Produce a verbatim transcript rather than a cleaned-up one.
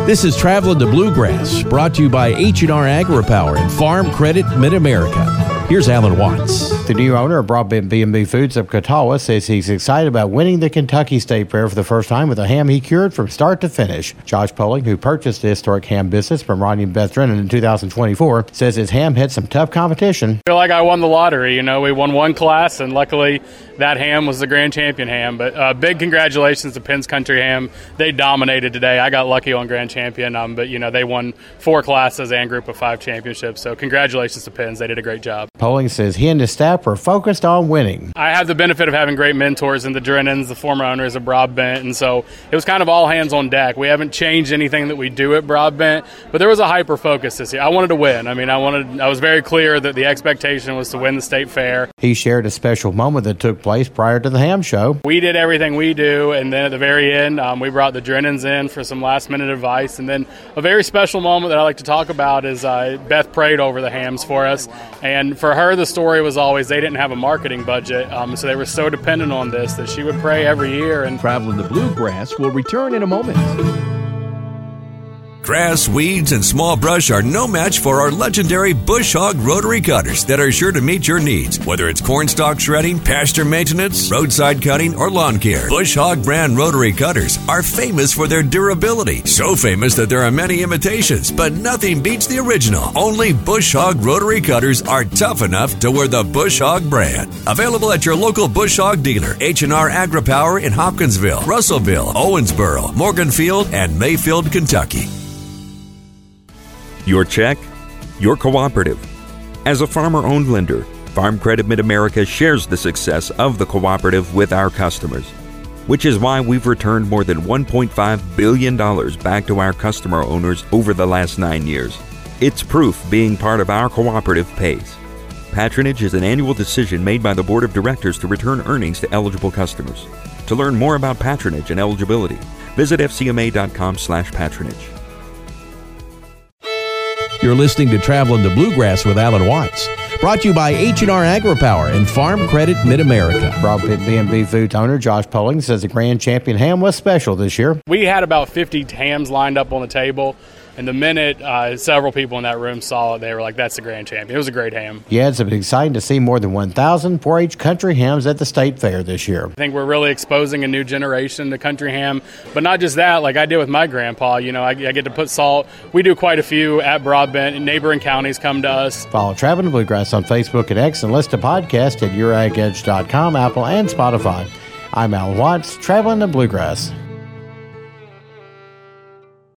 This is Traveling the Bluegrass, brought to you by H and R AgriPower and Farm Credit Mid-America. Here's Alan Watts. The new owner of Broadbent B and B Foods of Catawba says he's excited about winning the Kentucky State Fair for the first time with a ham he cured from start to finish. Josh Poling, who purchased the historic ham business from Rodney and Beth Drennan in two thousand twenty-four, says his ham hit some tough competition. I feel like I won the lottery. You know, we won one class, and luckily that ham was the grand champion ham. But uh, big congratulations to Penn's Country Ham. They dominated today. I got lucky on grand champion, um, but, you know, they won four classes and group of five championships. So congratulations to Penn's. They did a great job. Poling says he and his staff were focused on winning. I have the benefit of having great mentors in the Drennans, the former owners of Broadbent, and so it was kind of all hands on deck. We haven't changed anything that we do at Broadbent, but there was a hyper focus this year. I wanted to win. I mean, I wanted. I was very clear that the expectation was to win the state fair. He shared a special moment that took place prior to the ham show. We did everything we do, and then at the very end, um, we brought the Drennans in for some last-minute advice, and then a very special moment that I like to talk about is uh, Beth prayed over the hams for us, and for her, the story was always they didn't have a marketing budget, um, so they were so dependent on this that she would pray every year. And Traveling the Bluegrass will return in a moment. Grass, weeds, and small brush are no match for our legendary Bush Hog rotary cutters that are sure to meet your needs. Whether it's cornstalk shredding, pasture maintenance, roadside cutting, or lawn care, Bush Hog brand rotary cutters are famous for their durability. So famous that there are many imitations, but nothing beats the original. Only Bush Hog rotary cutters are tough enough to wear the Bush Hog brand. Available at your local Bush Hog dealer, H and R AgriPower in Hopkinsville, Russellville, Owensboro, Morganfield, and Mayfield, Kentucky. Your check, your cooperative. As a farmer-owned lender, Farm Credit Mid-America shares the success of the cooperative with our customers, which is why we've returned more than one point five billion dollars back to our customer owners over the last nine years. It's proof being part of our cooperative pays. Patronage is an annual decision made by the Board of Directors to return earnings to eligible customers. To learn more about patronage and eligibility, visit f c m a dot com slash patronage. You're listening to Traveling the Bluegrass with Alan Watts, brought to you by H and R AgriPower and Farm Credit Mid-America. Broadbent B and B Foods owner Josh Poling says the Grand Champion ham was special this year. We had about fifty hams lined up on the table, and the minute uh, several people in that room saw it, they were like, that's the Grand Champion. It was a great ham. He adds it's exciting to see more than one thousand four H country hams at the state fair this year. I think we're really exposing a new generation to country ham, but not just that, like I did with my grandpa. You know, I, I get to put salt. We do quite a few at Broadbent, and neighboring counties come to us. Follow Traveling the Bluegrass on Facebook and X, and listen to podcasts at your ag edge dot com, Apple, and Spotify. I'm Alan Watts, Traveling the Bluegrass.